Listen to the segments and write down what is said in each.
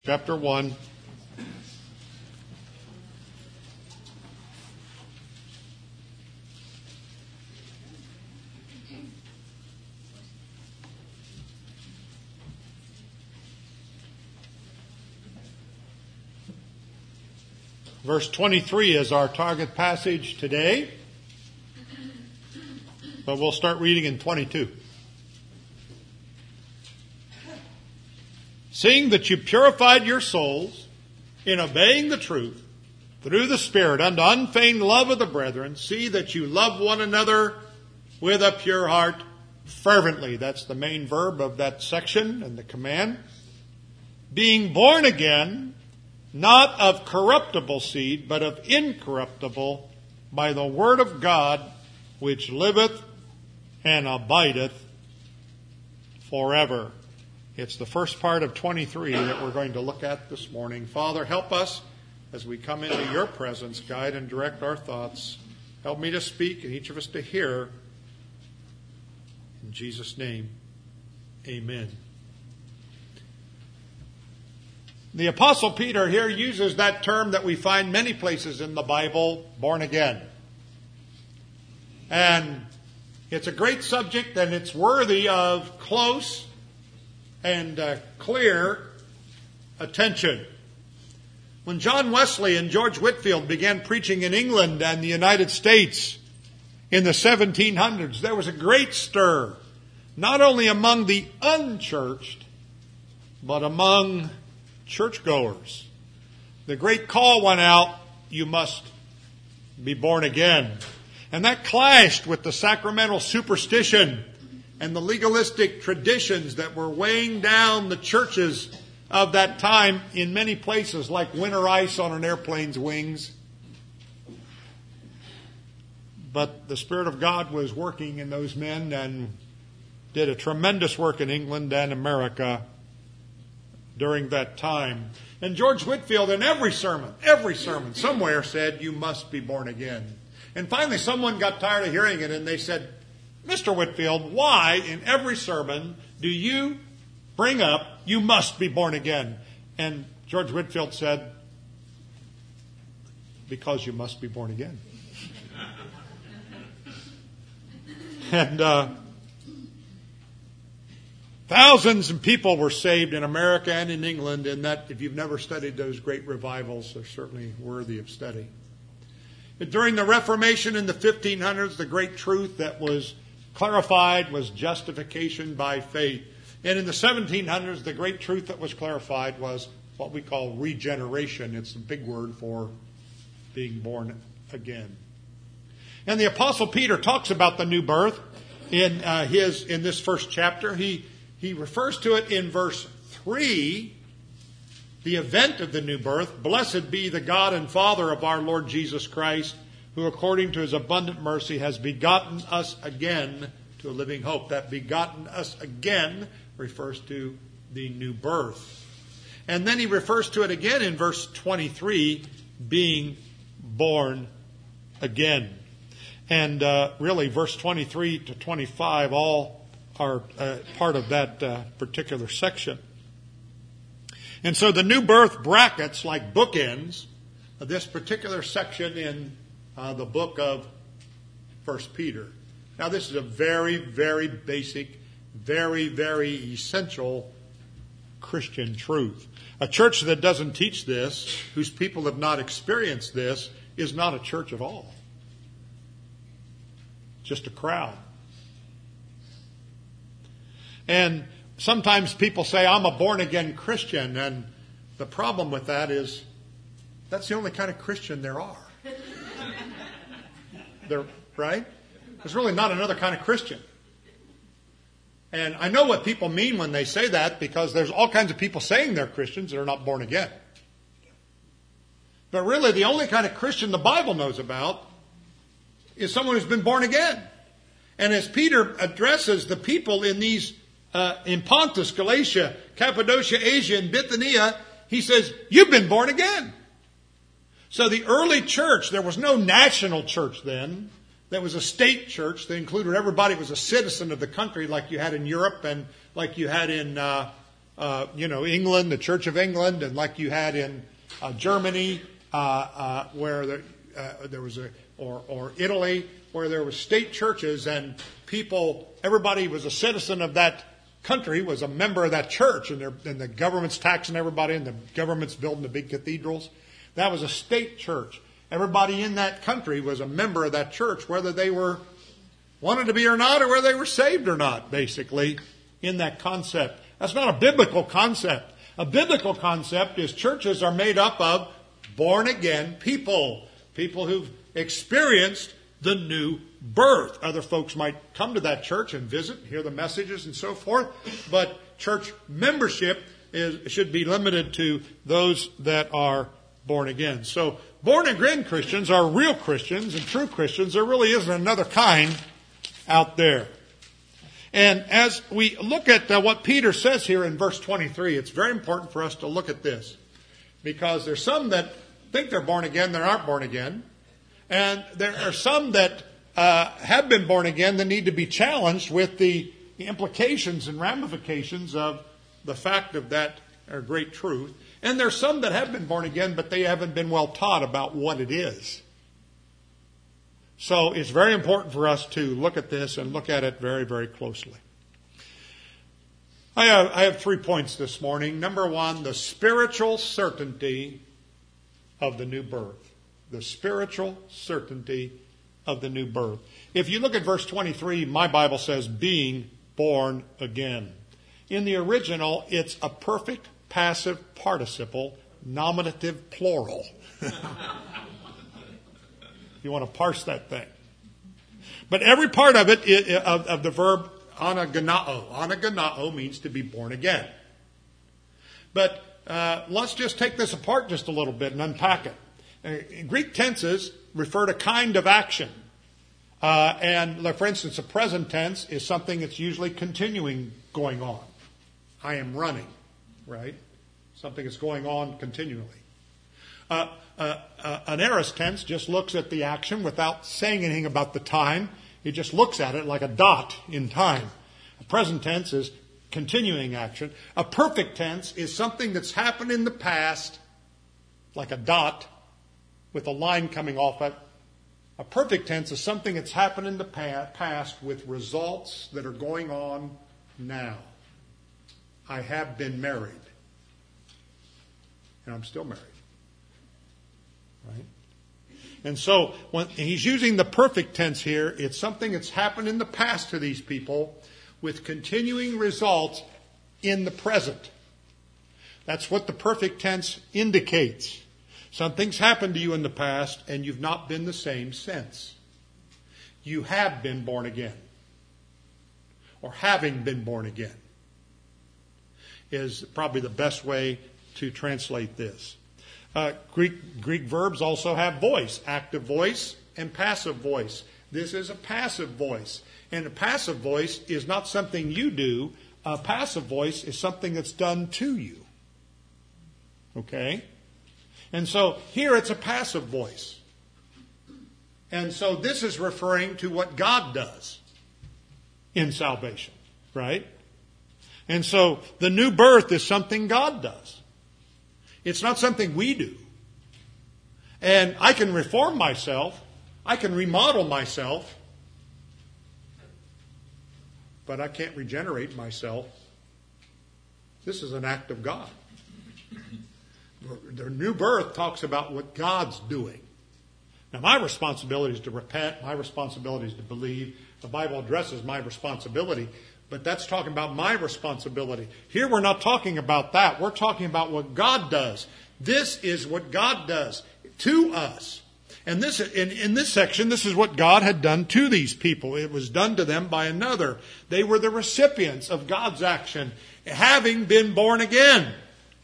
Chapter 1. Verse 23 is our target passage today, but we'll start reading in 22. Seeing that you purified your souls in obeying the truth through the Spirit unto unfeigned love of the brethren, see that you love one another with a pure heart fervently. That's the main verb of that section and the command. Being born again, not of corruptible seed, but of incorruptible, by the word of God, which liveth and abideth forever. It's the first part of 23 that we're going to look at this morning. Father, help us as we come into your presence. Guide and direct our thoughts. Help me to speak and each of us to hear. In Jesus' name, amen. The Apostle Peter here uses that term that we find many places in the Bible, born again. And it's a great subject and it's worthy of close and clear attention. When John Wesley and George Whitefield began preaching in England and the United States in the 1700s, there was a great stir, not only among the unchurched, but among churchgoers. The great call went out, you must be born again. And that clashed with the sacramental superstition and the legalistic traditions that were weighing down the churches of that time in many places, like winter ice on an airplane's wings. But the Spirit of God was working in those men and did a tremendous work in England and America during that time. And George Whitefield, in every sermon, somewhere said, you must be born again. And finally someone got tired of hearing it and they said, Mr. Whitefield, why in every sermon do you bring up, you must be born again? And George Whitefield said, because you must be born again. And thousands of people were saved in America and in England, and that, if you've never studied those great revivals, they're certainly worthy of study. But during the Reformation in the 1500s, the great truth that was clarified was justification by faith. And in the 1700s, the great truth that was clarified was what we call regeneration. It's a big word for being born again. And the Apostle Peter talks about the new birth in this first chapter. He refers to it in verse 3, the event of the new birth. Blessed be the God and Father of our Lord Jesus Christ, who according to his abundant mercy has begotten us again to a living hope. That begotten us again refers to the new birth. And then he refers to it again in verse 23, being born again. And really verse 23 to 25 all are part of that particular section. And so the new birth brackets, like bookends, this particular section in the book of 1 Peter. Now this is a very, very basic, very, very essential Christian truth. A church that doesn't teach this, whose people have not experienced this, is not a church at all. Just a crowd. And sometimes people say, I'm a born-again Christian, and the problem with that is that's the only kind of Christian there are. Right? There's really not another kind of Christian. And I know what people mean when they say that, because there's all kinds of people saying they're Christians that are not born again. But really, the only kind of Christian the Bible knows about is someone who's been born again. And as Peter addresses the people in these in Pontus, Galatia, Cappadocia, Asia, and Bithynia, he says, you've been born again. So the early church, there was no national church then. There was a state church that included everybody who was a citizen of the country, like you had in Europe and like you had in England, the Church of England, and like you had in Germany, where there was or Italy, where there were state churches and everybody was a citizen of that country, was a member of that church, and the government's taxing everybody, and the government's building the big cathedrals. That was a state church. Everybody in that country was a member of that church, whether they wanted to be or not, or whether they were saved or not, basically, in that concept. That's not a biblical concept. A biblical concept is churches are made up of born-again people who've experienced the new birth. Other folks might come to that church and visit, hear the messages and so forth, but church membership should be limited to those that are born again. So born-again Christians are real Christians and true Christians. There really isn't another kind out there. And as we look at what Peter says here in verse 23, it's very important for us to look at this, because there's some that think they're born again that aren't born again. And there are some that have been born again that need to be challenged with the implications and ramifications of the fact of that great truth. And there's some that have been born again, but they haven't been well taught about what it is. So it's very important for us to look at this and look at it very, very closely. I have 3 points this morning. Number 1, the spiritual certainty of the new birth. The spiritual certainty of the new birth. If you look at verse 23, my Bible says being born again. In the original, it's a perfect passive participle, nominative plural. You want to parse that thing. But every part of it, of the verb anaganao. Anaganao means to be born again. But let's just take this apart just a little bit and unpack it. Greek tenses refer to kind of action. And for instance, a present tense is something that's usually continuing going on. I am running, right? Something that's going on continually. An aorist tense just looks at the action without saying anything about the time. It just looks at it like a dot in time. A present tense is continuing action. A perfect tense is something that's happened in the past, like a dot with a line coming off it. A perfect tense is something that's happened in the past with results that are going on now. I have been married. And I'm still married. Right? And so when he's using the perfect tense here, it's something that's happened in the past to these people with continuing results in the present. That's what the perfect tense indicates. Something's happened to you in the past and you've not been the same since. You have been born again. Or having been born again is probably the best way to translate this. Greek verbs also have voice, active voice and passive voice. This is a passive voice. And a passive voice is not something you do. A passive voice is something that's done to you. Okay? And so here it's a passive voice. And so this is referring to what God does in salvation, right? And so the new birth is something God does. It's not something we do. And I can reform myself. I can remodel myself. But I can't regenerate myself. This is an act of God. The new birth talks about what God's doing. Now, my responsibility is to repent. My responsibility is to believe. The Bible addresses my responsibility. But that's talking about my responsibility. Here we're not talking about that. We're talking about what God does. This is what God does to us. And this, in this section, this is what God had done to these people. It was done to them by another. They were the recipients of God's action, having been born again.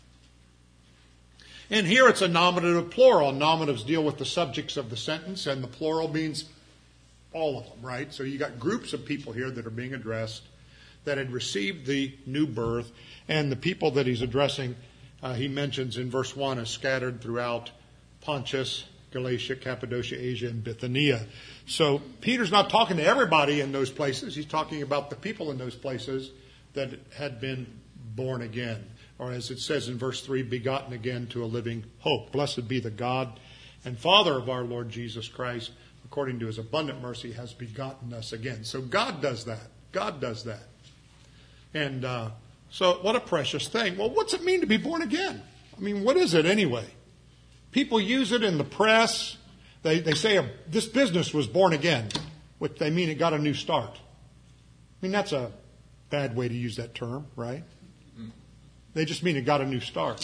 And here it's a nominative plural. Nominatives deal with the subjects of the sentence, and the plural means all of them, right? So you got groups of people here that are being addressed that had received the new birth, and the people that he's addressing, he mentions in verse 1 as scattered throughout Pontus, Galatia, Cappadocia, Asia, and Bithynia. So Peter's not talking to everybody in those places. He's talking about the people in those places that had been born again. or as it says in verse 3, begotten again to a living hope. Blessed be the God and Father of our Lord Jesus Christ, according to his abundant mercy, has begotten us again. So God does that. God does that. And so what a precious thing. Well, what's it mean to be born again? I mean, what is it anyway? People use it in the press. They say this business was born again, which they mean it got a new start. I mean, that's a bad way to use that term, right? They just mean it got a new start.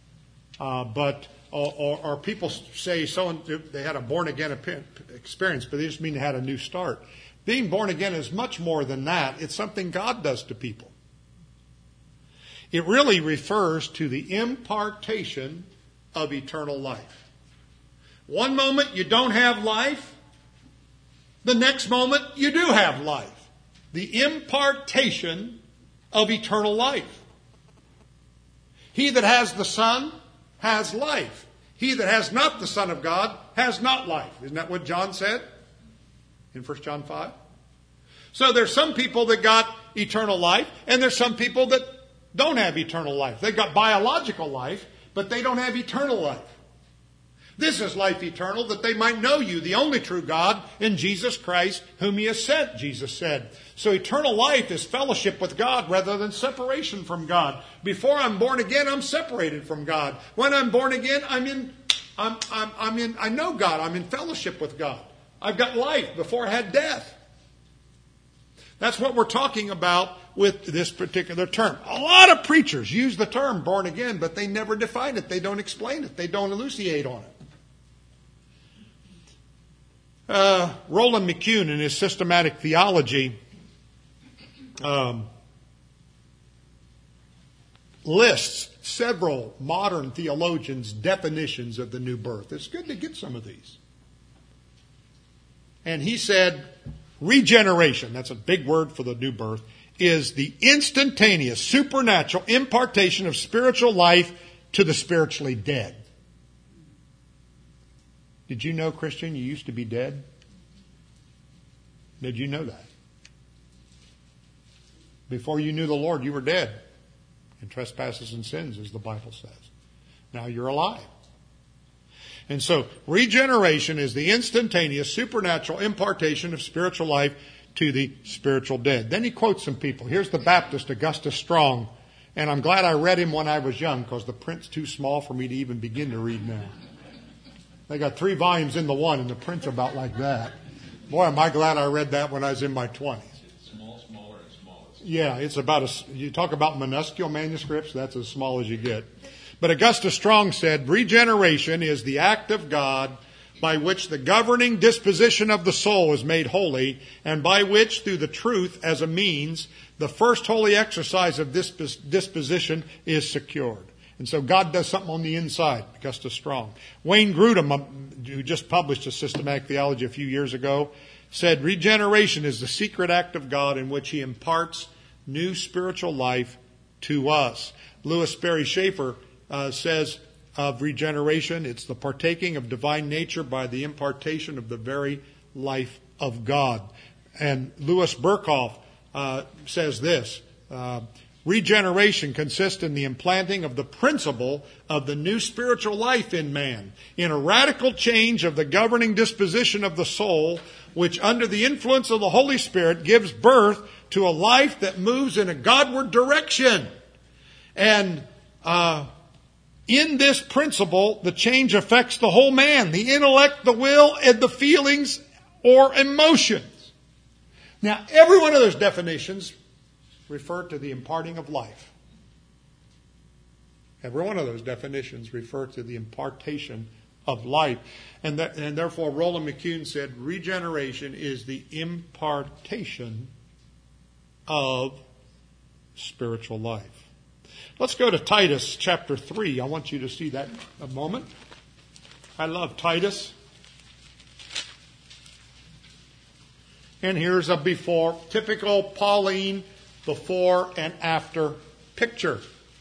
Or people say they had a born again experience, but they just mean they had a new start. Being born again is much more than that. It's something God does to people. It really refers to the impartation of eternal life. One moment you don't have life, the next moment you do have life. The impartation of eternal life. He that has the Son has life. He that has not the Son of God has not life. Isn't that what John said in 1 John 5? So there's some people that got eternal life, and there's some people that don't have eternal life. They've got biological life, but they don't have eternal life. This is life eternal, that they might know you, the only true God, in Jesus Christ, whom he has sent, Jesus said. So eternal life is fellowship with God rather than separation from God. Before I'm born again, I'm separated from God. When I'm born again, I know God. I'm in fellowship with God. I've got life before I had death. That's what we're talking about with this particular term. A lot of preachers use the term born again, but they never define it. They don't explain it. They don't elucidate on it. Roland McCune, in his systematic theology, lists several modern theologians' definitions of the new birth. It's good to get some of these. And he said, regeneration, that's a big word for the new birth, is the instantaneous, supernatural impartation of spiritual life to the spiritually dead. Did you know, Christian, you used to be dead? Did you know that? Before you knew the Lord, you were dead in trespasses and sins, as the Bible says. Now you're alive. And so, regeneration is the instantaneous, supernatural impartation of spiritual life to the spiritual dead. Then he quotes some people. Here's the Baptist, Augustus Strong. And I'm glad I read him when I was young, because the print's too small for me to even begin to read now. They got 3 volumes in the one, and the print's about like that. Boy, am I glad I read that when I was in my 20s. Smaller and smaller. Yeah, it's about you talk about minuscule manuscripts, that's as small as you get. But Augustus Strong said, regeneration is the act of God by which the governing disposition of the soul is made holy, and by which, through the truth as a means, the first holy exercise of this disposition is secured. And so God does something on the inside, Augustus Strong. Wayne Grudem, who just published a systematic theology a few years ago, said regeneration is the secret act of God in which he imparts new spiritual life to us. Louis Sperry Schaeffer says of regeneration, it's the partaking of divine nature by the impartation of the very life of God. And Louis Berkhoff says this, regeneration consists in the implanting of the principle of the new spiritual life in man, in a radical change of the governing disposition of the soul, which under the influence of the Holy Spirit gives birth to a life that moves in a Godward direction. And in this principle, the change affects the whole man, the intellect, the will, and the feelings or emotions. Now, every one of those definitions refer to the imparting of life. Every one of those definitions refer to the impartation of life. And therefore, Roland McCune said, regeneration is the impartation of spiritual life. Let's go to Titus chapter 3. I want you to see that a moment. I love Titus. And here's a before, typical Pauline before and after picture.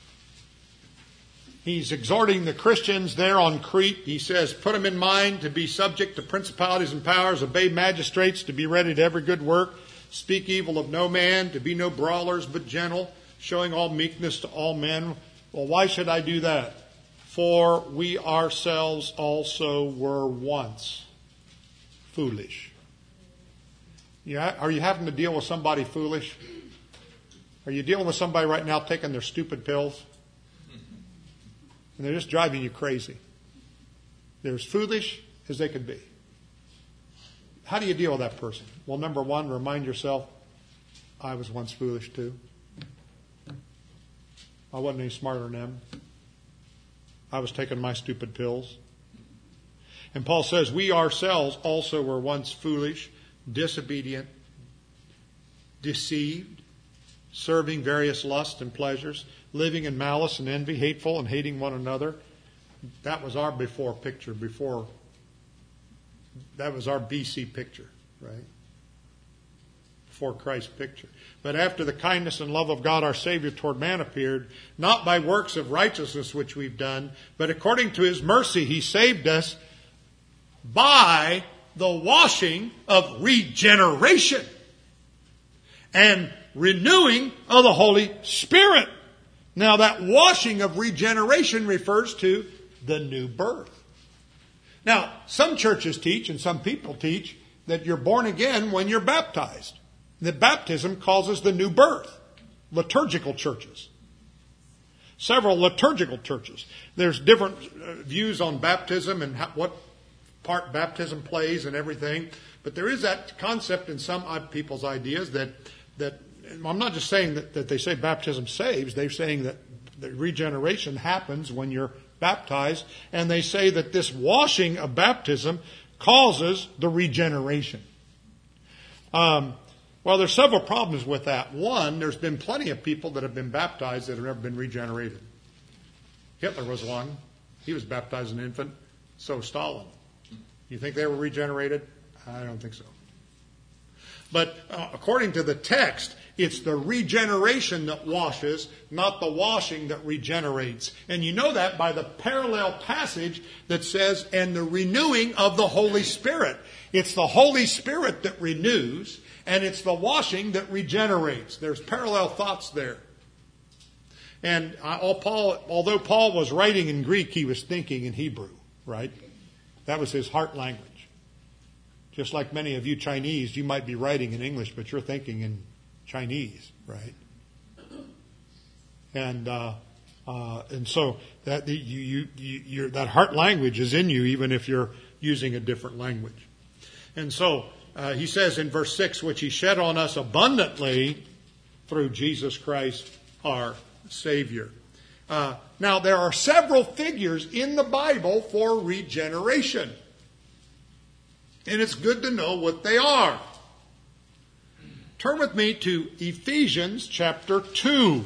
He's exhorting the Christians there on Crete. He says, put them in mind to be subject to principalities and powers, obey magistrates, to be ready to every good work, speak evil of no man, to be no brawlers but gentle, showing all meekness to all men. Well, why should I do that? For we ourselves also were once foolish. Yeah, are you having to deal with somebody foolish? Are you dealing with somebody right now taking their stupid pills? And they're just driving you crazy. They're as foolish as they could be. How do you deal with that person? Well, number one, remind yourself, I was once foolish too. I wasn't any smarter than them. I was taking my stupid pills. And Paul says, we ourselves also were once foolish, disobedient, deceived, serving various lusts and pleasures, living in malice and envy, hateful and hating one another. That was our before picture, that was our BC picture, right? Before Christ's picture. But after the kindness and love of God our Savior toward man appeared, not by works of righteousness which we've done, but according to His mercy He saved us by the washing of regeneration and renewing of the Holy Spirit. Now that washing of regeneration refers to the new birth. Now, some churches teach and some people teach that you're born again when you're baptized. That baptism causes the new birth. Liturgical churches. Several liturgical churches. There's different views on baptism and what part baptism plays and everything. But there is that concept in some people's ideas that I'm not just saying that they say baptism saves. They're saying that the regeneration happens when you're baptized. And they say that this washing of baptism causes the regeneration. Well, there's several problems with that. One, there's been plenty of people that have been baptized that have never been regenerated. Hitler was one. He was baptized as an infant. So Stalin. You think they were regenerated? I don't think so. But according to the text, it's the regeneration that washes, not the washing that regenerates. And you know that by the parallel passage that says, and the renewing of the Holy Spirit. It's the Holy Spirit that renews, and it's the washing that regenerates. There's parallel thoughts there. And although Paul was writing in Greek, he was thinking in Hebrew, right? That was his heart language. Just like many of you Chinese, you might be writing in English, but you're thinking in Chinese, right? And so that that heart language is in you, even if you're using a different language. And so he says in verse 6, which He shed on us abundantly through Jesus Christ our Savior. Now there are several figures in the Bible for regeneration. And it's good to know what they are. Turn with me to Ephesians chapter 2.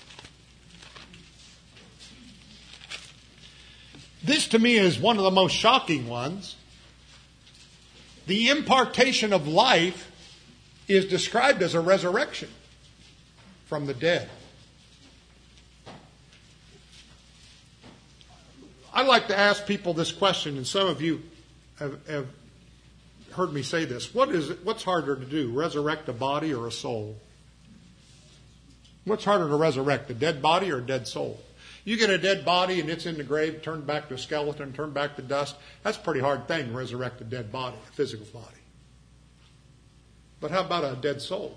This to me is one of the most shocking ones. The impartation of life is described as a resurrection from the dead. I like to ask people this question, and some of you have heard me say this. What's harder to do, resurrect a body or a soul? What's harder to resurrect, a dead body or a dead soul? You get a dead body and it's in the grave, turned back to a skeleton, turned back to dust. That's a pretty hard thing to resurrect a dead body, a physical body. But how about a dead soul?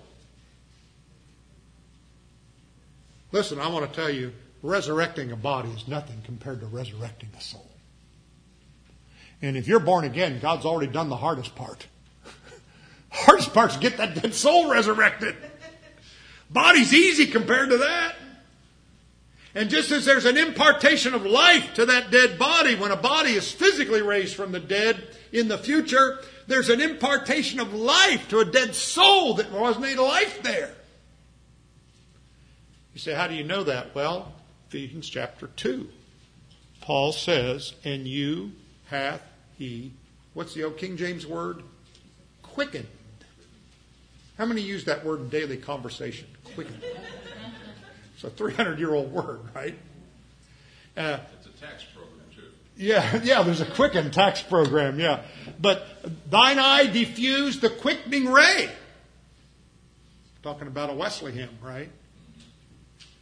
Listen, I want to tell you, resurrecting a body is nothing compared to resurrecting a soul. And if you're born again, God's already done the hardest part. Hardest part is get that dead soul resurrected. Body's easy compared to that. And just as there's an impartation of life to that dead body, when a body is physically raised from the dead in the future, there's an impartation of life to a dead soul that wasn't any life there. You say, how do you know that? Well, Ephesians chapter 2. Paul says, and you hath He, what's the old King James word? Quickened. How many use that word in daily conversation? Quickened. It's a 300-year-old word, right? It's a tax program, too. Yeah, there's a quickened tax program, yeah. But thine eye diffused the quickening ray. Talking about a Wesley hymn, right?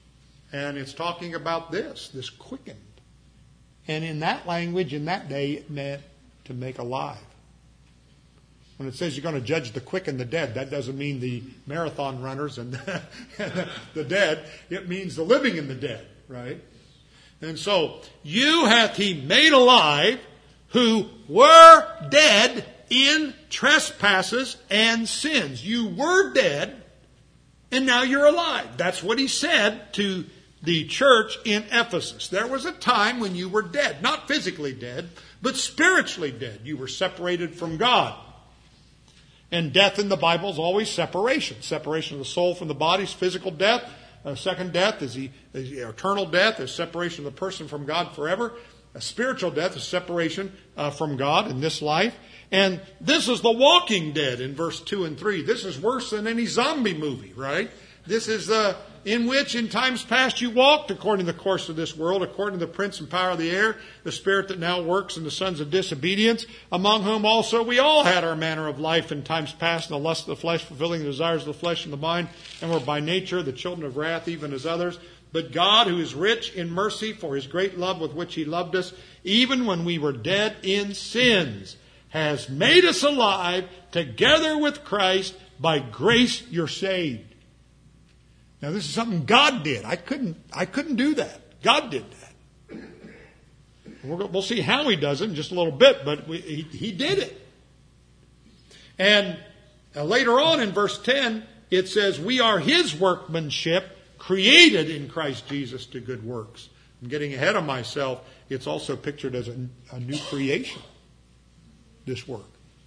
And it's talking about this quickened. And in that language, in that day, it meant to make alive. When it says you're going to judge the quick and the dead, that doesn't mean the marathon runners and the dead. It means the living and the dead, right? And so, you hath he made alive who were dead in trespasses and sins. You were dead, and now you're alive. That's what he said to the church in Ephesus. There was a time when you were dead. Not physically dead, but spiritually dead. You were separated from God. And death in the Bible is always separation. Separation of the soul from the body is physical death. Second death is the eternal death, is separation of the person from God forever. A spiritual death is separation from God in this life. And this is the walking dead in verse 2 and 3. This is worse than any zombie movie, right? This is in which in times past you walked according to the course of this world, according to the prince and power of the air, the spirit that now works in the sons of disobedience, among whom also we all had our manner of life in times past, in the lust of the flesh, fulfilling the desires of the flesh and the mind, and were by nature the children of wrath, even as others. But God, who is rich in mercy for his great love with which he loved us, even when we were dead in sins, has made us alive together with Christ. By grace you're saved. Now this is something God did. I couldn't do that. God did that. We'll see how he does it in just a little bit, but he did it. And later on in verse 10, it says, we are his workmanship, created in Christ Jesus to good works. I'm getting ahead of myself. It's also pictured as a new creation, this work.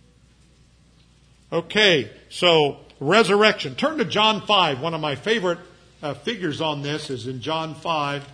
Okay, so resurrection. Turn to John 5. One of my favorite figures on this is in John 5.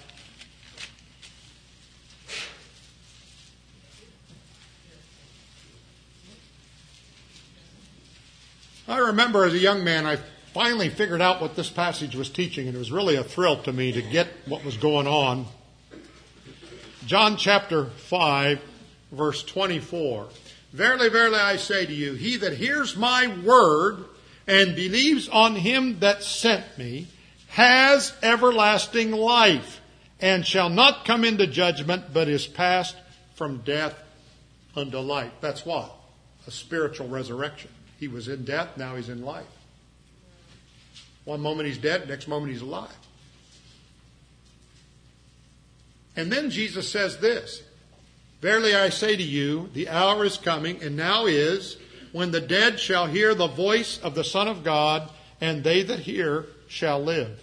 I remember as a young man, I finally figured out what this passage was teaching, and it was really a thrill to me to get what was going on. John chapter 5, verse 24. Verily, verily, I say to you, he that hears my word and believes on him that sent me has everlasting life, and shall not come into judgment, but is passed from death unto life. That's what? A spiritual resurrection. He was in death, now he's in life. One moment he's dead, next moment he's alive. And then Jesus says this, verily I say to you, the hour is coming, and now is, when the dead shall hear the voice of the Son of God, and they that hear shall live.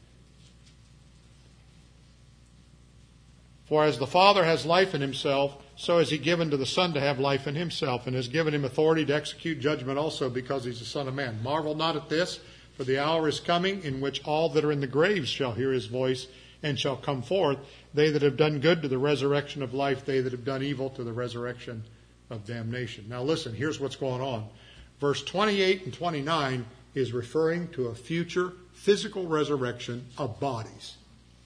For as the Father has life in himself, so has he given to the Son to have life in himself, and has given him authority to execute judgment also, because he's the Son of Man. Marvel not at this, for the hour is coming in which all that are in the graves shall hear his voice, and shall come forth, they that have done good to the resurrection of life, they that have done evil to the resurrection of damnation. Now listen, here's what's going on. Verse 28 and 29 is referring to a future physical resurrection of bodies.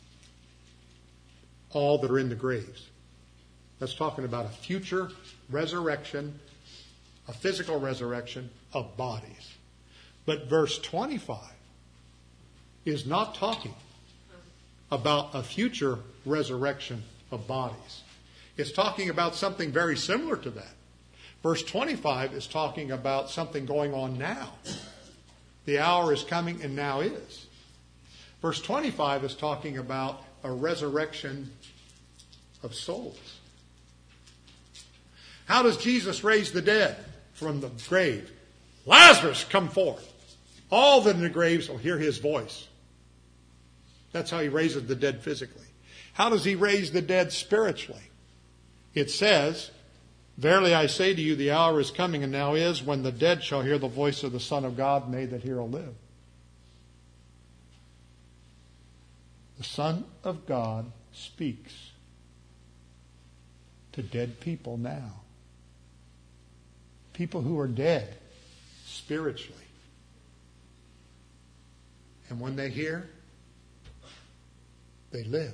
All that are in the graves. That's talking about a future resurrection, a physical resurrection of bodies. But verse 25 is not talking about a future resurrection of bodies. It's talking about something very similar to that. Verse 25 is talking about something going on now. The hour is coming and now is. Verse 25 is talking about a resurrection of souls. How does Jesus raise the dead from the grave? Lazarus, come forth. All that in the graves will hear his voice. That's how he raises the dead physically. How does he raise the dead spiritually? It says, verily I say to you, the hour is coming and now is, when the dead shall hear the voice of the Son of God, and they that hear will live. The Son of God speaks to dead people now. People who are dead spiritually. And when they hear, they live.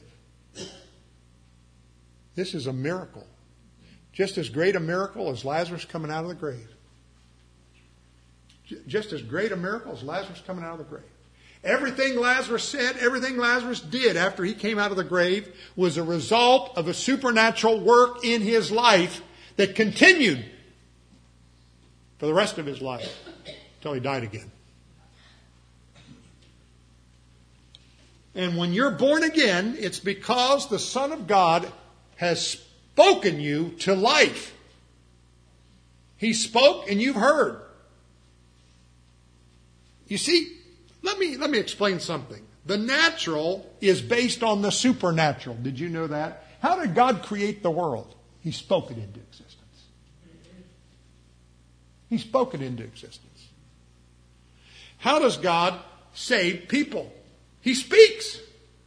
This is a miracle. Just as great a miracle as Lazarus coming out of the grave. Just as great a miracle as Lazarus coming out of the grave. Everything Lazarus said, everything Lazarus did after he came out of the grave was a result of a supernatural work in his life that continued for the rest of his life until he died again. And when you're born again, it's because the Son of God has spoken you to life. He spoke and you've heard. You see, let me explain something. The natural is based on the supernatural. Did you know that? How did God create the world? He spoke it into existence. He spoke it into existence. How does God save people? He speaks.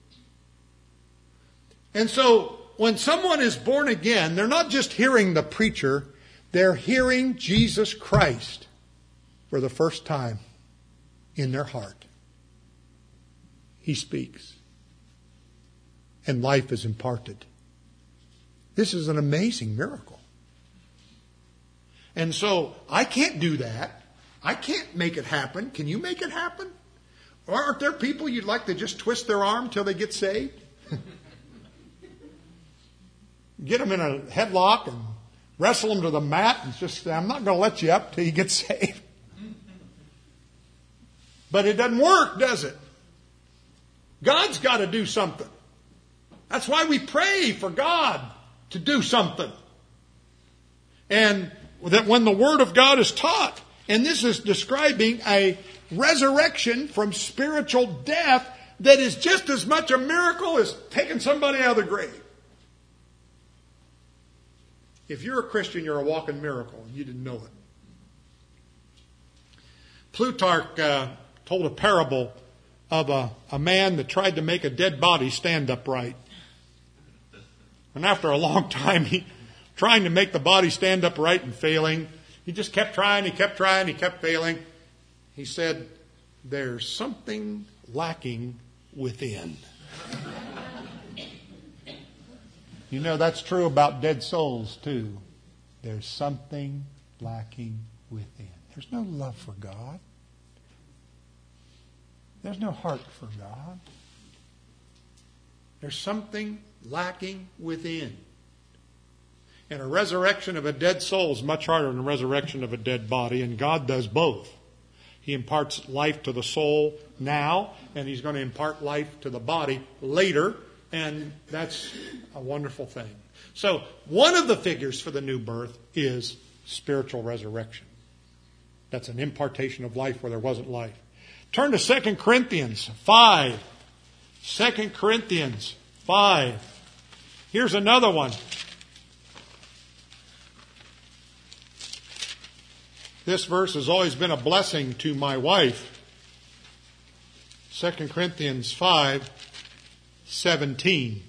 And so when someone is born again, they're not just hearing the preacher, they're hearing Jesus Christ for the first time in their heart. He speaks. And life is imparted. This is an amazing miracle. And so I can't do that. I can't make it happen. Can you make it happen? Or aren't there people you'd like to just twist their arm till they get saved? Get them in a headlock and wrestle them to the mat and just say, I'm not going to let you up till you get saved. But it doesn't work, does it? God's got to do something. That's why we pray for God to do something. And that when the Word of God is taught, and this is describing a resurrection from spiritual death that is just as much a miracle as taking somebody out of the grave. If you're a Christian, you're a walking miracle. You didn't know it. Plutarch told a parable of a man that tried to make a dead body stand upright. And after a long time, trying to make the body stand upright and failing, he just kept trying, he kept failing. He said, there's something lacking within. You know, that's true about dead souls, too. There's something lacking within. There's no love for God. There's no heart for God. There's something lacking within. And a resurrection of a dead soul is much harder than a resurrection of a dead body, and God does both. He imparts life to the soul now, and He's going to impart life to the body later, and that's a wonderful thing. So, one of the figures for the new birth is spiritual resurrection. That's an impartation of life where there wasn't life. Turn to 2 Corinthians 5. 2 Corinthians 5. Here's another one. This verse has always been a blessing to my wife. 2 Corinthians 5:17.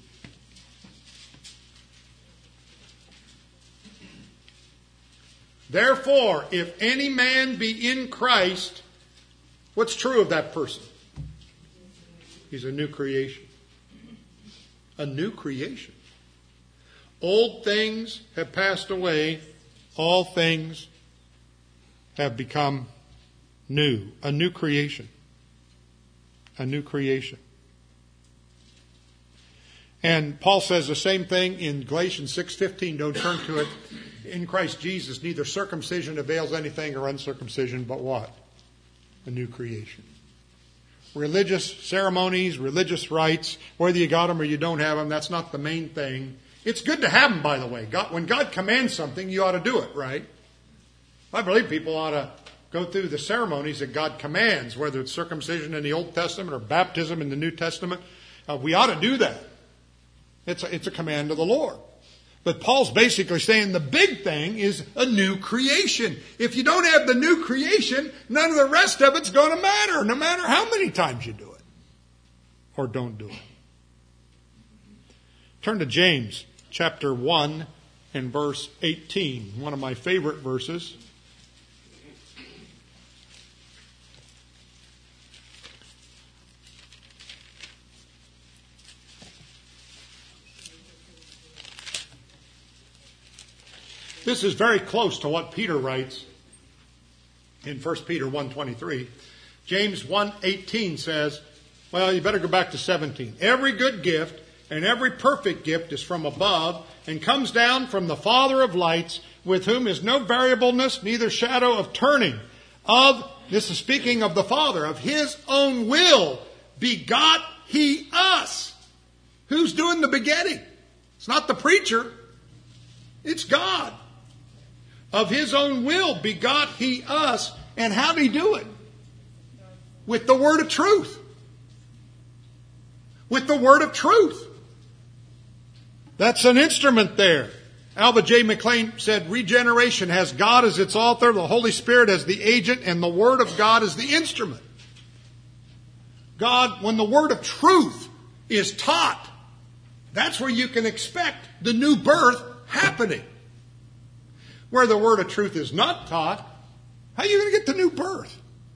Therefore, if any man be in Christ, what's true of that person? He's a new creation. A new creation. Old things have passed away. All things have become new. A new creation. A new creation. And Paul says the same thing in Galatians 6:15. Don't turn to it. In Christ Jesus, neither circumcision avails anything or uncircumcision, but what? A new creation. Religious ceremonies, religious rites, whether you got them or you don't have them, that's not the main thing. It's good to have them, by the way. When God commands something, you ought to do it, right? I believe people ought to go through the ceremonies that God commands, whether it's circumcision in the Old Testament or baptism in the New Testament. We ought to do that. It's a command of the Lord. But Paul's basically saying the big thing is a new creation. If you don't have the new creation, none of the rest of it's going to matter, no matter how many times you do it or don't do it. Turn to James chapter 1 and verse 18, one of my favorite verses. This is very close to what Peter writes in 1 Peter 1:23. James 1:18 says, well, you better go back to 17. Every good gift and every perfect gift is from above and comes down from the Father of lights, with whom is no variableness, neither shadow of turning. This is speaking of the Father, of His own will begot He us. Who's doing the begetting? It's not the preacher. It's God. Of His own will begot He us. And how did He do it? With the word of truth. With the word of truth. That's an instrument there. Alva J. McLean said, regeneration has God as its author, the Holy Spirit as the agent, and the Word of God as the instrument. God, when the word of truth is taught, that's where you can expect the new birth happening. Where the word of truth is not taught, how are you going to get the new birth?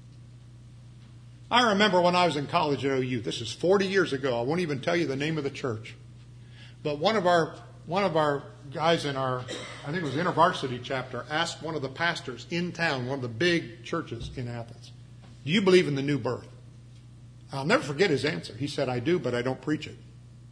I remember when I was in college at OU, this is 40 years ago, I won't even tell you the name of the church. But one of our guys in our, I think it was InterVarsity chapter, asked one of the pastors in town, one of the big churches in Athens, do you believe in the new birth? I'll never forget his answer. He said, I do, but I don't preach it.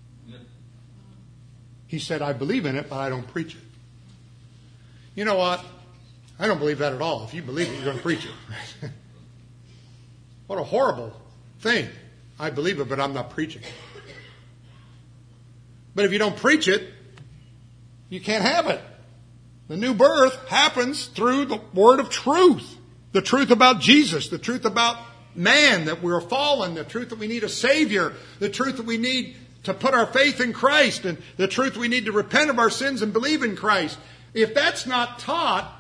He said, I believe in it, but I don't preach it. You know what? I don't believe that at all. If you believe it, you're going to preach it. What a horrible thing. I believe it, but I'm not preaching it. But if you don't preach it, you can't have it. The new birth happens through the word of truth. The truth about Jesus, the truth about man, that we're fallen, the truth that we need a Savior, the truth that we need to put our faith in Christ, and the truth we need to repent of our sins and believe in Christ. If that's not taught,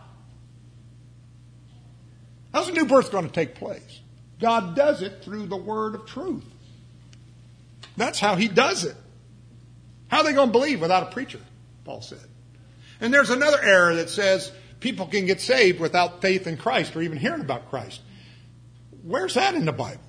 how's the new birth going to take place? God does it through the word of truth. That's how He does it. How are they going to believe without a preacher? Paul said. And there's another error that says people can get saved without faith in Christ or even hearing about Christ. Where's that in the Bible?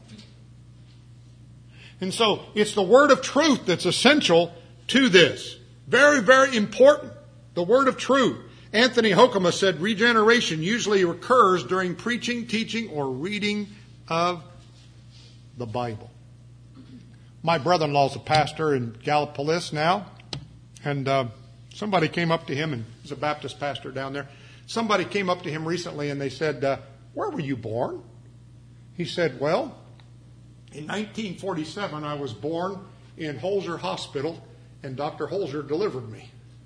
And so it's the word of truth that's essential to this. Very, very important. The word of truth. Anthony Hoekema said regeneration usually occurs during preaching, teaching, or reading of the Bible. My brother-in-law is a pastor in Gallipolis now. And somebody came up to him, and he's a Baptist pastor down there. Somebody came up to him recently and they said, where were you born? He said, well, in 1947 I was born in Holzer Hospital and Dr. Holzer delivered me.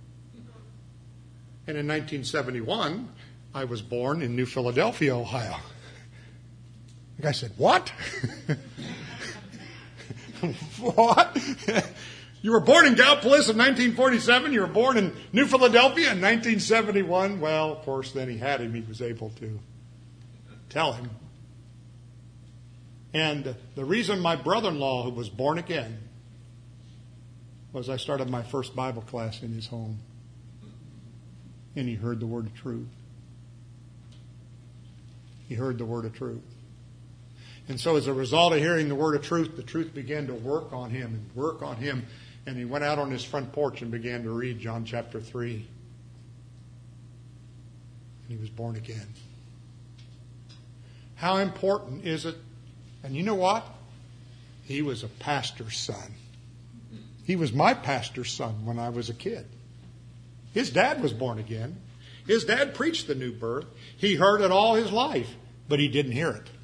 And in 1971 I was born in New Philadelphia, Ohio. The guy said, what? What? You were born in Gallipolis in 1947. You were born in New Philadelphia in 1971. Well, of course, then he had him. He was able to tell him. And the reason my brother-in-law, who was born again, was I started my first Bible class in his home. And he heard the word of truth. He heard the word of truth. And so as a result of hearing the word of truth, the truth began to work on him and work on him. And he went out on his front porch and began to read John chapter 3. And he was born again. How important is it? And you know what? He was a pastor's son. He was my pastor's son when I was a kid. His dad was born again. His dad preached the new birth. He heard it all his life, but he didn't hear it.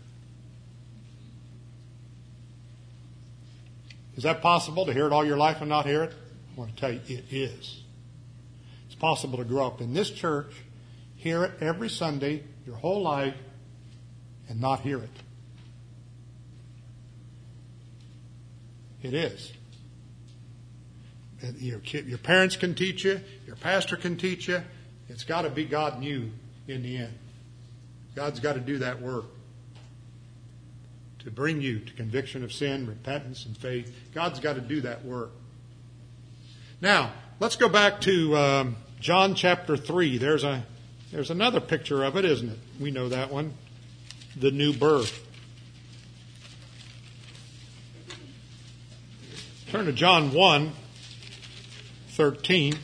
Is that possible, to hear it all your life and not hear it? I want to tell you, it is. It's possible to grow up in this church, hear it every Sunday, your whole life, and not hear it. It is. Your parents can teach you, your pastor can teach you. It's got to be God and you in the end. God's got to do that work to bring you to conviction of sin, repentance, and faith. God's got to do that work. Now, let's go back to John chapter 3. There's another picture of it, isn't it? We know that one. The new birth. Turn to John 1:13.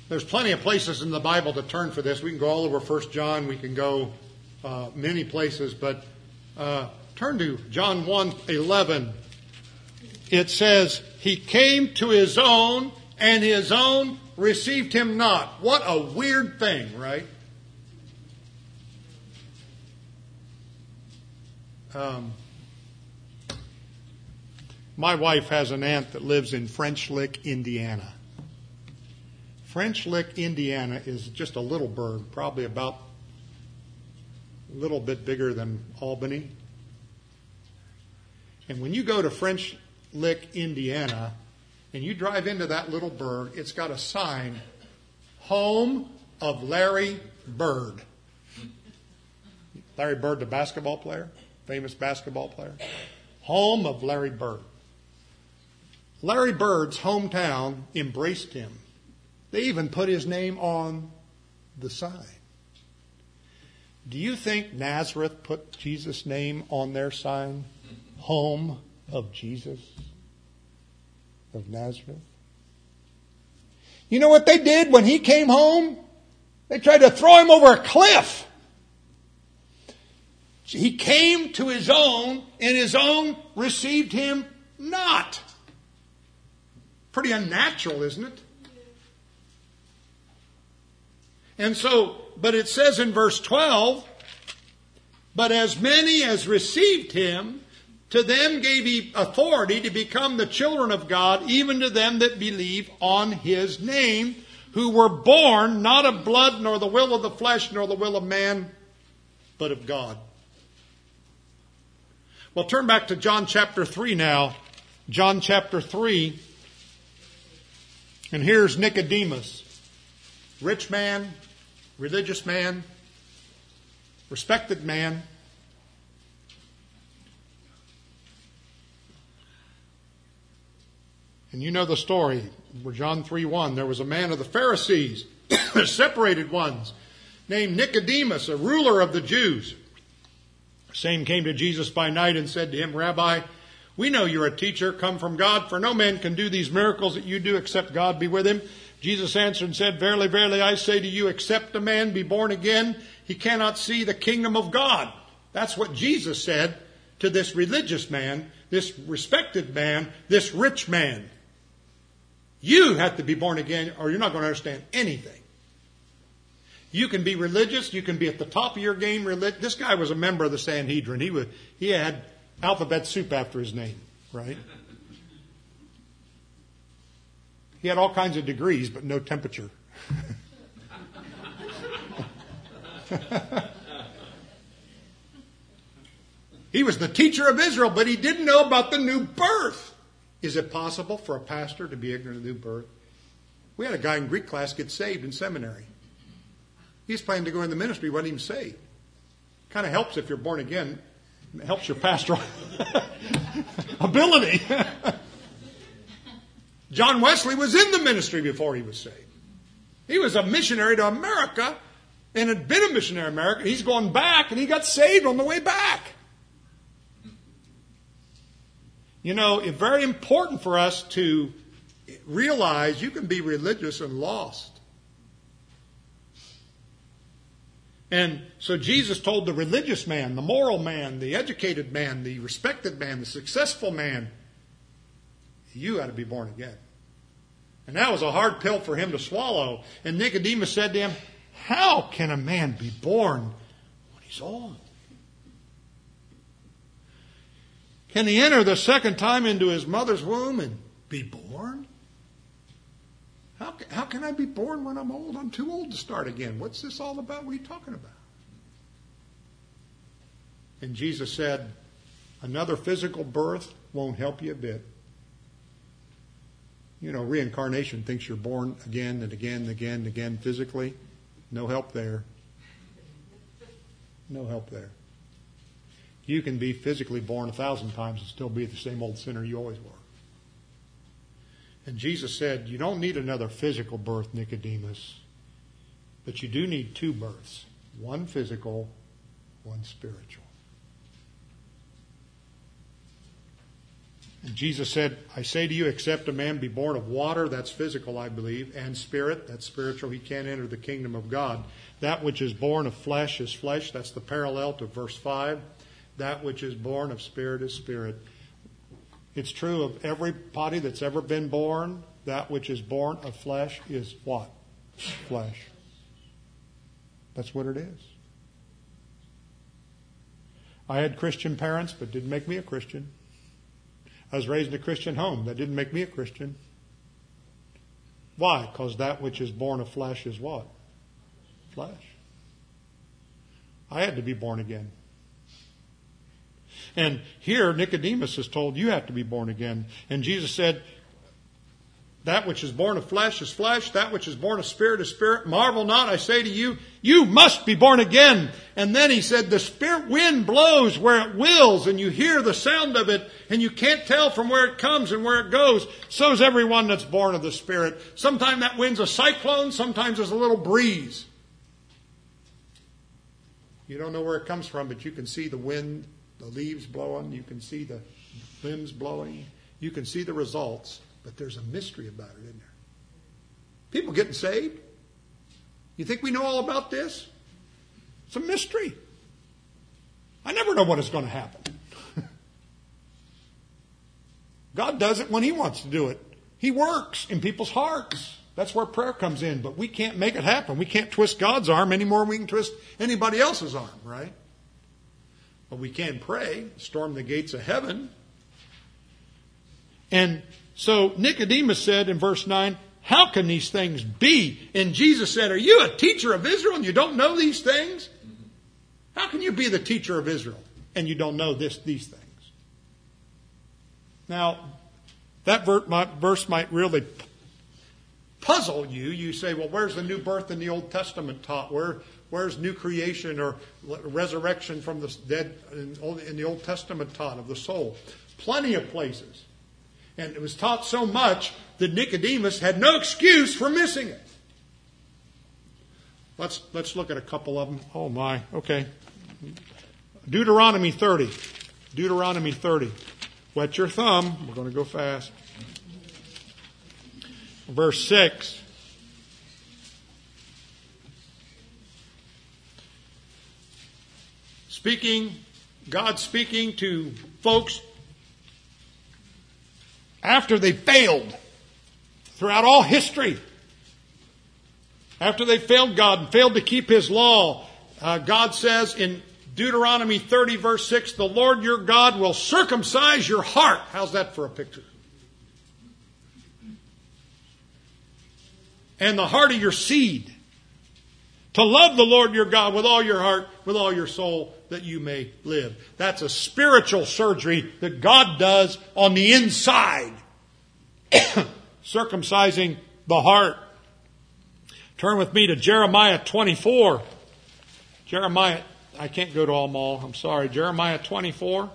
There's plenty of places in the Bible to turn for this. We can go all over 1 John. We can go many places. But turn to John 1:11. It says, He came to His own, and His own received Him not. What a weird thing, right? My wife has an aunt that lives in French Lick, Indiana. French Lick, Indiana is just a little burg, probably about a little bit bigger than Albany. And when you go to French Lick, Indiana, and you drive into that little burg, it's got a sign, Home of Larry Bird. Larry Bird, the basketball player, famous basketball player. Home of Larry Bird. Larry Bird's hometown embraced him. They even put his name on the sign. Do you think Nazareth put Jesus' name on their sign? Home of Jesus of Nazareth. You know what they did when he came home? They tried to throw him over a cliff. He came to his own, and his own received him not. Pretty unnatural, isn't it? And so, but it says in verse 12, but as many as received him, to them gave he authority to become the children of God, even to them that believe on his name, who were born not of blood, nor the will of the flesh, nor the will of man, but of God. Well, turn back to John chapter 3 now. John chapter 3. And here's Nicodemus. Rich man, religious man, respected man. And you know the story. John 3:1. There was a man of the Pharisees, the separated ones, named Nicodemus, a ruler of the Jews. The same came to Jesus by night and said to him, Rabbi, we know you're a teacher come from God, for no man can do these miracles that you do except God be with him. Jesus answered and said, Verily, verily, I say to you, except a man be born again, he cannot see the kingdom of God. That's what Jesus said to this religious man, this respected man, this rich man. You have to be born again or you're not going to understand anything. You can be religious. You can be at the top of your game. This guy was a member of the Sanhedrin. He had alphabet soup after his name, right? He had all kinds of degrees, but no temperature. He was the teacher of Israel, but he didn't know about the new birth. Is it possible for a pastor to be ignorant of new birth? We had a guy in Greek class get saved in seminary. He's planning to go in the ministry, wasn't even saved. Kind of helps if you're born again. It helps your pastoral ability. John Wesley was in the ministry before he was saved. He was a missionary to America and had been a missionary to America. He's going back and he got saved on the way back. You know, it's very important for us to realize you can be religious and lost. And so Jesus told the religious man, the moral man, the educated man, the respected man, the successful man, you ought to be born again. And that was a hard pill for him to swallow. And Nicodemus said to him, how can a man be born when he's old? Can he enter the second time into his mother's womb and be born? How can I be born when I'm old? I'm too old to start again. What's this all about? What are you talking about? And Jesus said, another physical birth won't help you a bit. You know, reincarnation thinks you're born again and again and again and again physically. No help there. No help there. You can be physically born 1,000 times and still be the same old sinner you always were. And Jesus said, you don't need another physical birth, Nicodemus, but you do need two births. One physical, one spiritual. Jesus said, I say to you, except a man be born of water, that's physical, I believe, and spirit, that's spiritual, he can't enter the kingdom of God. That which is born of flesh is flesh. That's the parallel to verse 5. That which is born of spirit is spirit. It's true of everybody that's ever been born. That which is born of flesh is what? Flesh. That's what it is. I had Christian parents, but didn't make me a Christian. I was raised in a Christian home. That didn't make me a Christian. Why? Because that which is born of flesh is what? Flesh. I had to be born again. And here Nicodemus is told, you have to be born again. And Jesus said, that which is born of flesh is flesh. That which is born of spirit is spirit. Marvel not, I say to you, you must be born again. And then he said, the spirit wind blows where it wills, and you hear the sound of it, and you can't tell from where it comes and where it goes. So is everyone that's born of the Spirit. Sometimes that wind's a cyclone, sometimes there's a little breeze. You don't know where it comes from, but you can see the wind, the leaves blowing, you can see the limbs blowing, you can see the results. But there's a mystery about it, isn't there? People getting saved. You think we know all about this? It's a mystery. I never know what is going to happen. God does it when He wants to do it. He works in people's hearts. That's where prayer comes in. But we can't make it happen. We can't twist God's arm any more than we can twist anybody else's arm, right? But we can pray, storm the gates of heaven. And so Nicodemus said in verse 9, how can these things be? And Jesus said, are you a teacher of Israel and you don't know these things? How can you be the teacher of Israel and you don't know these things? Now, that verse might really puzzle you. You say, well, where's the new birth in the Old Testament taught? Where's new creation or resurrection from the dead in the Old Testament taught of the soul? Plenty of places. And it was taught so much that Nicodemus had no excuse for missing it. Let's look at a couple of them. Oh my, okay. Deuteronomy 30. Deuteronomy 30. Wet your thumb. We're going to go fast. Verse 6. God speaking to folks after they failed throughout all history. After they failed God and failed to keep His law, God says in Deuteronomy 30 verse 6, the Lord your God will circumcise your heart. How's that for a picture? And the heart of your seed, to love the Lord your God with all your heart, with all your soul, that you may live. That's a spiritual surgery that God does on the inside. Circumcising the heart. Turn with me to Jeremiah 24. Jeremiah, I can't go to them all. I'm sorry. Jeremiah 24.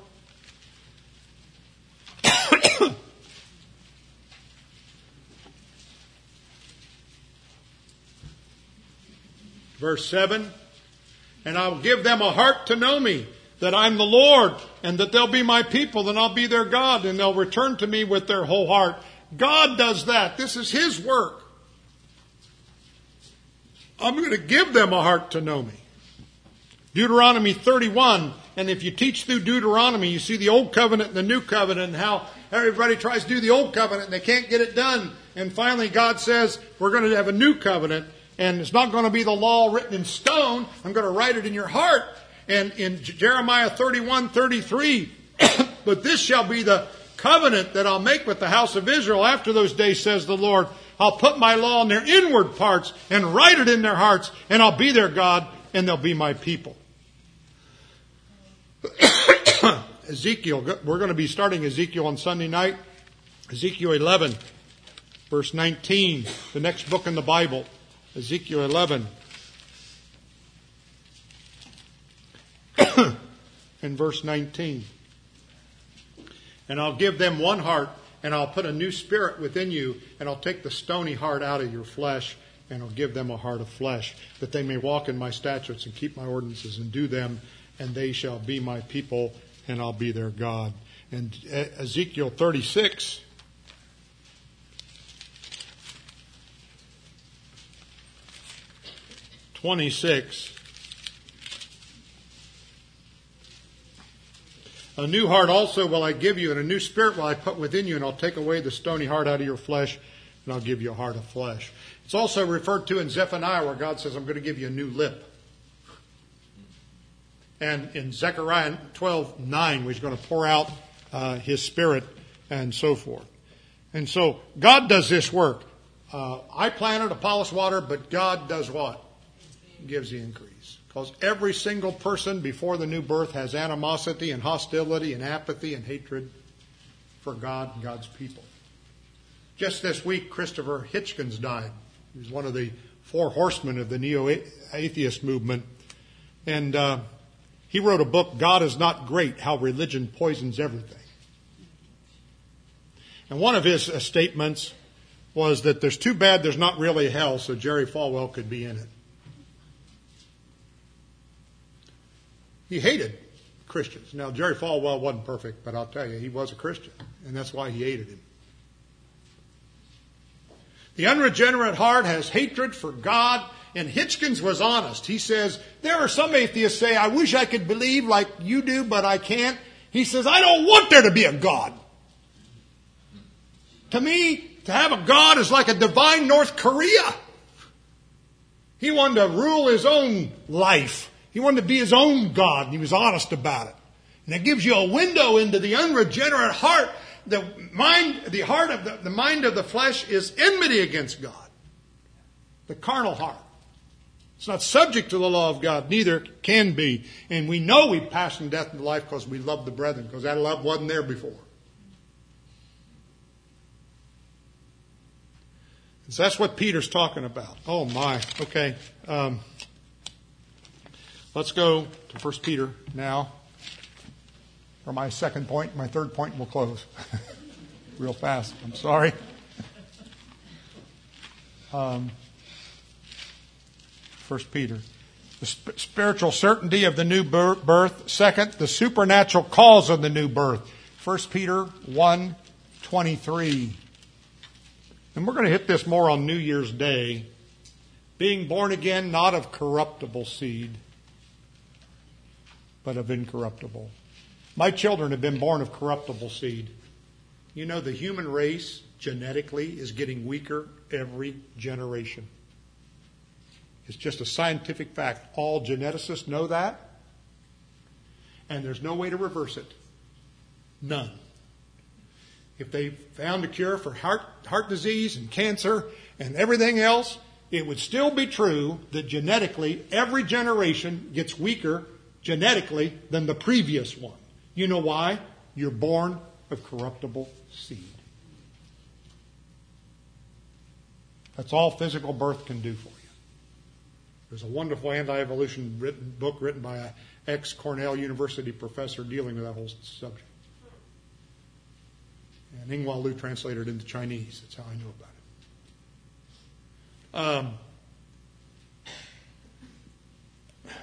Verse 7. And I will give them a heart to know me, that I'm the Lord, and that they'll be my people, and I'll be their God, and they'll return to me with their whole heart. God does that. This is His work. I'm going to give them a heart to know me. Deuteronomy 31, and if you teach through Deuteronomy, you see the Old Covenant and the New Covenant, and how everybody tries to do the Old Covenant, and they can't get it done. And finally God says, we're going to have a new covenant. And it's not going to be the law written in stone. I'm going to write it in your heart. And in Jeremiah 31:33, but this shall be the covenant that I'll make with the house of Israel after those days, says the Lord. I'll put my law in their inward parts and write it in their hearts, and I'll be their God, and they'll be my people. Ezekiel, we're going to be starting Ezekiel on Sunday night. Ezekiel 11, verse 19, the next book in the Bible. Ezekiel 11 and verse 19. And I'll give them one heart, and I'll put a new spirit within you, and I'll take the stony heart out of your flesh, and I'll give them a heart of flesh, that they may walk in my statutes and keep my ordinances and do them, and they shall be my people, and I'll be their God. And Ezekiel 36, a new heart also will I give you, and a new spirit will I put within you, and I'll take away the stony heart out of your flesh, and I'll give you a heart of flesh. It's also referred to in Zephaniah where God says, I'm going to give you a new lip. And in Zechariah 12:9, where he's going to pour out his spirit and so forth. And so God does this work. I planted, Apollos watered, but God does what? Gives the increase. Because every single person before the new birth has animosity and hostility and apathy and hatred for God and God's people. Just this week, Christopher Hitchens died. He was one of the four horsemen of the neo-atheist movement. And he wrote a book, God is Not Great, How Religion Poisons Everything. And one of his statements was that there's too bad there's not really a hell, so Jerry Falwell could be in it. He hated Christians. Now, Jerry Falwell wasn't perfect, but I'll tell you, he was a Christian, and that's why he hated him. The unregenerate heart has hatred for God, and Hitchens was honest. He says, there are some atheists say, I wish I could believe like you do, but I can't. He says, I don't want there to be a God. To me, to have a God is like a divine North Korea. He wanted to rule his own life. He wanted to be his own God, and he was honest about it. And it gives you a window into the unregenerate heart. The mind of the flesh is enmity against God. The carnal heart. It's not subject to the law of God, neither can be. And we know we pass from death into life because we love the brethren, because that love wasn't there before. So that's what Peter's talking about. Oh my. Okay. Let's go to 1 Peter now. For my second point, my third point, we'll close. Real fast. I'm sorry. 1 Peter. The spiritual certainty of the new birth. Second, the supernatural cause of the new birth. 1 Peter 1:23. And we're going to hit this more on New Year's Day. Being born again, not of corruptible seed, but of incorruptible. My children have been born of corruptible seed. You know, the human race genetically is getting weaker every generation. It's just a scientific fact. All geneticists know that. And there's no way to reverse it. None. If they found a cure for heart disease and cancer and everything else, it would still be true that genetically every generation gets weaker genetically than the previous one. You know why? You're born of corruptible seed. That's all physical birth can do for you. There's a wonderful anti-evolution book written by an ex-Cornell University professor dealing with that whole subject. And Inghua Lu translated it into Chinese. That's how I know about it.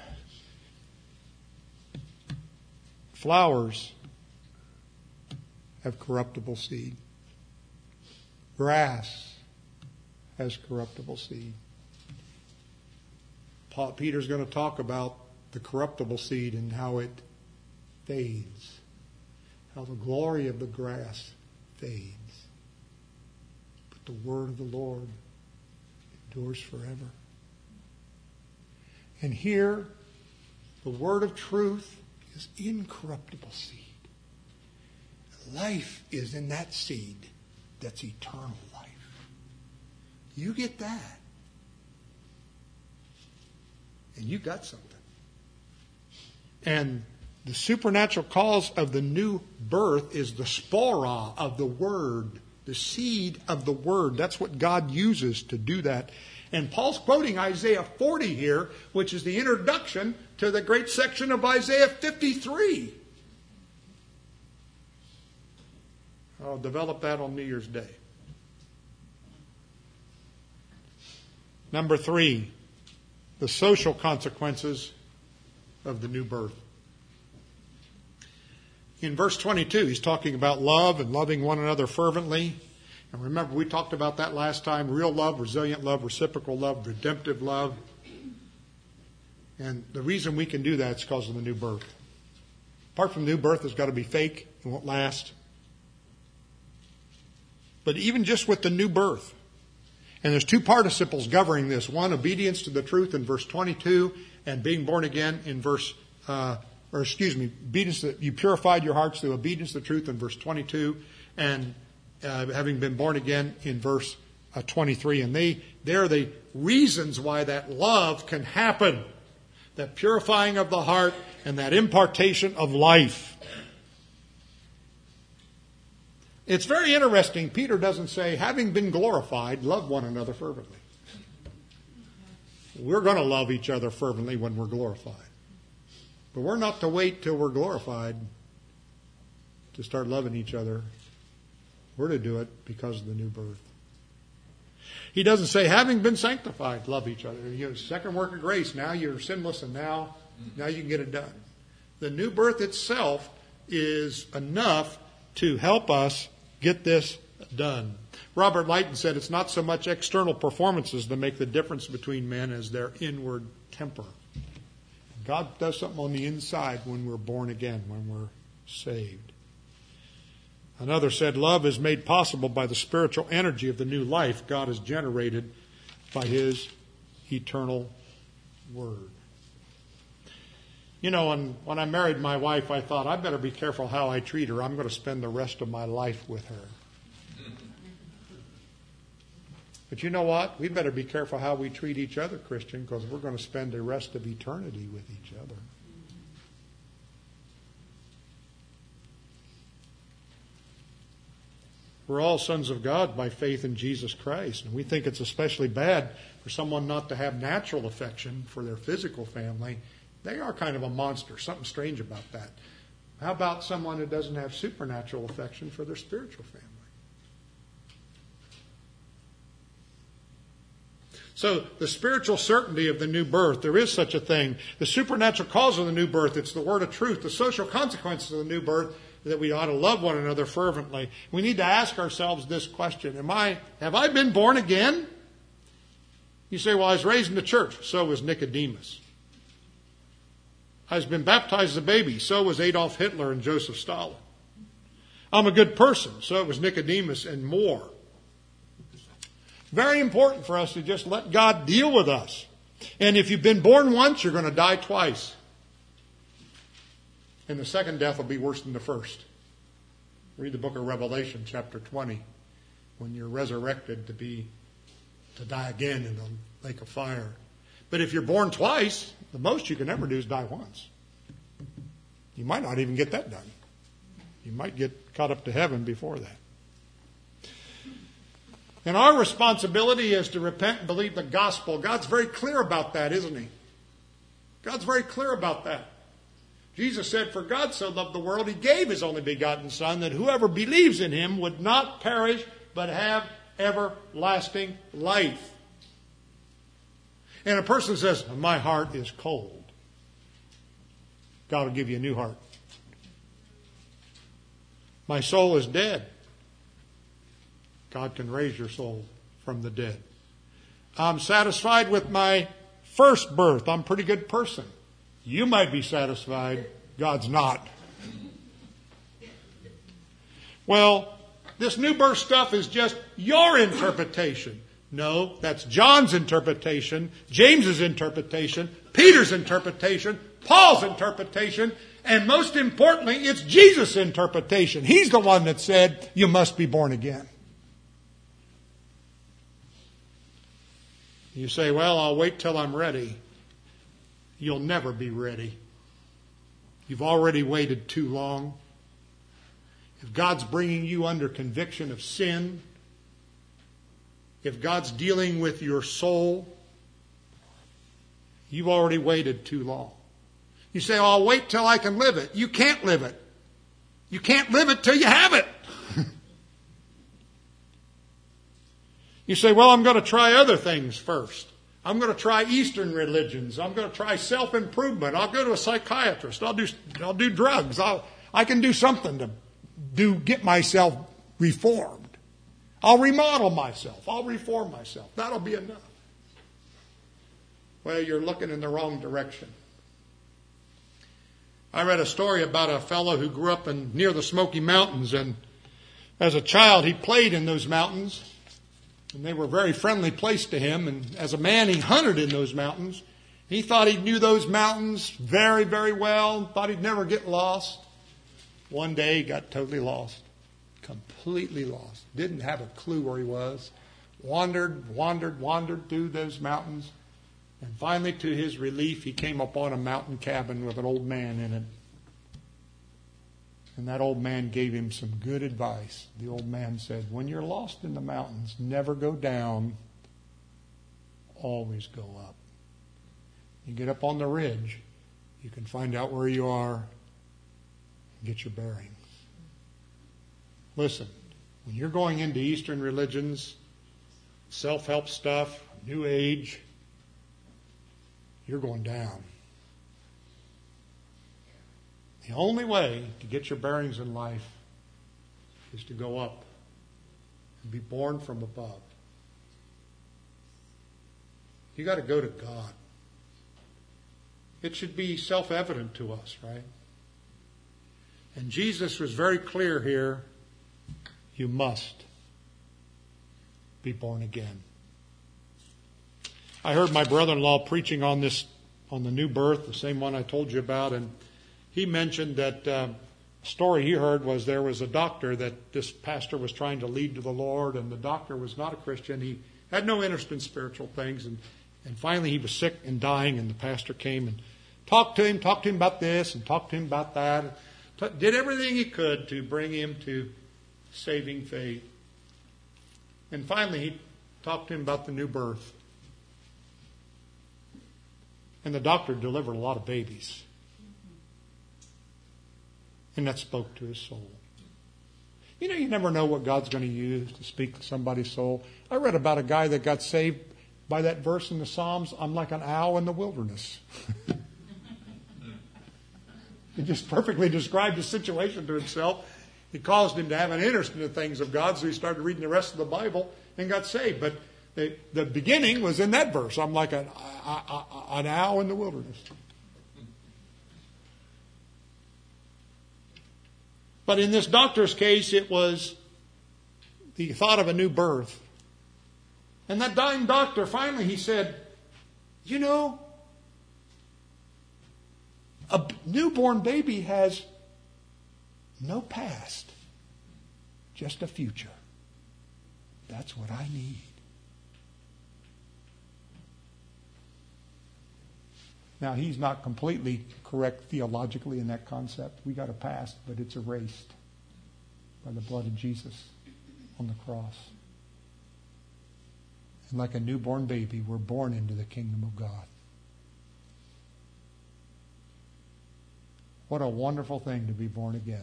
Flowers have corruptible seed. Grass has corruptible seed. Peter's going to talk about the corruptible seed and how it fades. How the glory of the grass fades. But the word of the Lord endures forever. And here, the word of truth is incorruptible seed. Life is in that seed that's eternal life. You get that. And you got something. And the supernatural cause of the new birth is the spora of the Word, the seed of the Word. That's what God uses to do that. And Paul's quoting Isaiah 40 here, which is the introduction to the great section of Isaiah 53. I'll develop that on New Year's Day. Number 3, the social consequences of the new birth. In verse 22, he's talking about love and loving one another fervently. And remember, we talked about that last time. Real love, resilient love, reciprocal love, redemptive love. And the reason we can do that is because of the new birth. Apart from the new birth, it's got to be fake. It won't last. But even just with the new birth, and there's two participles governing this. One, obedience to the truth in verse 22, and being born again in obedience that you purified your hearts through obedience to the truth in verse 22, and having been born again in verse 23. And they're the reasons why that love can happen. That purifying of the heart and that impartation of life. It's very interesting. Peter doesn't say, having been glorified, love one another fervently. We're going to love each other fervently when we're glorified. But we're not to wait till we're glorified to start loving each other. We're to do it because of the new birth. He doesn't say, having been sanctified, love each other. Second work of grace. Now you're sinless and now you can get it done. The new birth itself is enough to help us get this done. Robert Lighton said it's not so much external performances that make the difference between men as their inward temper. God does something on the inside when we're born again, when we're saved. Another said, love is made possible by the spiritual energy of the new life God has generated by His eternal Word. You know, when I married my wife, I thought, I better be careful how I treat her. I'm going to spend the rest of my life with her. But you know what? We better be careful how we treat each other, Christian, because we're going to spend the rest of eternity with each other. We're all sons of God by faith in Jesus Christ. And we think it's especially bad for someone not to have natural affection for their physical family. They are kind of a monster. Something strange about that. How about someone who doesn't have supernatural affection for their spiritual family? So the spiritual certainty of the new birth, there is such a thing. The supernatural cause of the new birth, it's the word of truth. The social consequences of the new birth, that we ought to love one another fervently. We need to ask ourselves this question. Have I been born again? You say, well, I was raised in the church. So was Nicodemus. I've been baptized as a baby. So was Adolf Hitler and Joseph Stalin. I'm a good person. So was Nicodemus and more. Very important for us to just let God deal with us. And if you've been born once, you're going to die twice. And the second death will be worse than the first. Read the book of Revelation, chapter 20, when you're resurrected to die again in the lake of fire. But if you're born twice, the most you can ever do is die once. You might not even get that done. You might get caught up to heaven before that. And our responsibility is to repent and believe the gospel. God's very clear about that, isn't He? God's very clear about that. Jesus said, for God so loved the world, He gave His only begotten Son, that whoever believes in Him would not perish, but have everlasting life. And a person says, my heart is cold. God will give you a new heart. My soul is dead. God can raise your soul from the dead. I'm satisfied with my first birth. I'm a pretty good person. You might be satisfied. God's not. Well, this new birth stuff is just your interpretation. No, that's John's interpretation, James's interpretation, Peter's interpretation, Paul's interpretation, and most importantly, it's Jesus' interpretation. He's the one that said, you must be born again. You say, well, I'll wait till I'm ready. You'll never be ready. You've already waited too long. If God's bringing you under conviction of sin, if God's dealing with your soul, you've already waited too long. You say, oh, I'll wait till I can live it. You can't live it. You can't live it till you have it. You say, well, I'm going to try other things first. I'm going to try Eastern religions. I'm going to try self-improvement. I'll go to a psychiatrist. I'll do drugs. I can do something to get myself reformed. I'll remodel myself. I'll reform myself. That'll be enough. Well, you're looking in the wrong direction. I read a story about a fellow who grew up near the Smoky Mountains, and as a child he played in those mountains, and they were a very friendly place to him. And as a man, he hunted in those mountains. He thought he knew those mountains very, very well, thought he'd never get lost. One day he got totally lost, completely lost, didn't have a clue where he was, wandered through those mountains. And finally, to his relief, he came upon a mountain cabin with an old man in it. And that old man gave him some good advice. The old man said, when you're lost in the mountains, never go down, always go up. You get up on the ridge, you can find out where you are and get your bearings. Listen, when you're going into Eastern religions, self-help stuff, New Age, you're going down. The only way to get your bearings in life is to go up and be born from above. You got to go to God. It should be self-evident to us, right? And Jesus was very clear here. You must be born again. I heard my brother-in-law preaching on the new birth, the same one I told you about, and he mentioned that a story he heard was there was a doctor that this pastor was trying to lead to the Lord, and the doctor was not a Christian. He had no interest in spiritual things, and finally he was sick and dying, and the pastor came and talked to him about this and talked to him about that, did everything he could to bring him to saving faith. And finally he talked to him about the new birth. And the doctor delivered a lot of babies. And that spoke to his soul. You know, you never know what God's going to use to speak to somebody's soul. I read about a guy that got saved by that verse in the Psalms, I'm like an owl in the wilderness. It just perfectly described his situation to himself. It caused him to have an interest in the things of God, so he started reading the rest of the Bible and got saved. But the beginning was in that verse. I'm like an owl in the wilderness. But in this doctor's case, it was the thought of a new birth. And that dying doctor, finally, he said, you know, a newborn baby has no past, just a future. That's what I need. Now, he's not completely correct theologically in that concept. We got a past, but it's erased by the blood of Jesus on the cross. And like a newborn baby, we're born into the kingdom of God. What a wonderful thing to be born again.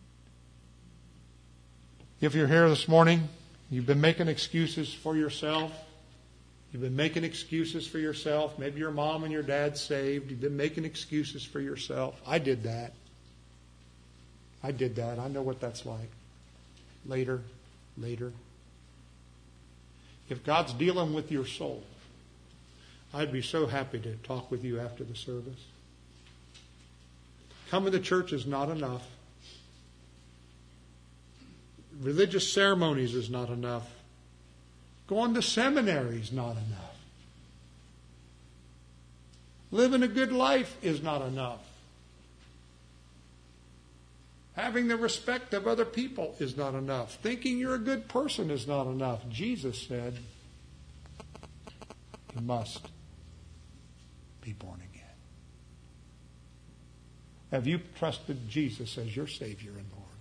If you're here this morning, you've been making excuses for yourself. You've been making excuses for yourself. Maybe your mom and your dad saved. You've been making excuses for yourself. I did that. I know what that's like. Later. If God's dealing with your soul, I'd be so happy to talk with you after the service. Coming to church is not enough. Religious ceremonies is not enough. Going to seminary is not enough. Living a good life is not enough. Having the respect of other people is not enough. Thinking you're a good person is not enough. Jesus said, you must be born again. Have you trusted Jesus as your Savior and Lord?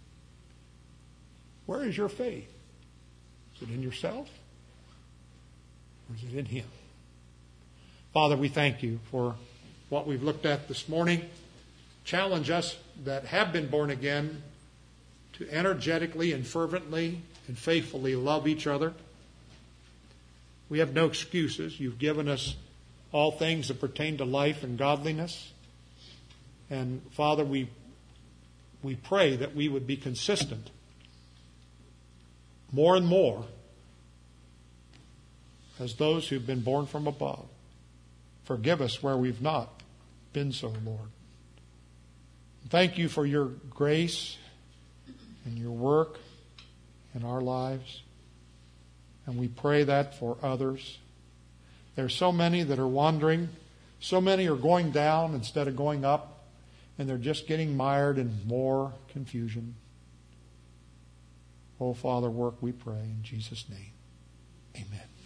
Where is your faith? Is it in yourself? Or is it in Him? Father, we thank you for what we've looked at this morning. Challenge us that have been born again to energetically and fervently and faithfully love each other. We have no excuses. You've given us all things that pertain to life and godliness. And Father, we we pray that we would be consistent more and more as those who've been born from above. Forgive us where we've not been so, Lord. Thank you for your grace and your work in our lives. And we pray that for others. There are so many that are wandering. So many are going down instead of going up. And they're just getting mired in more confusion. Oh, Father, work, we pray in Jesus' name. Amen.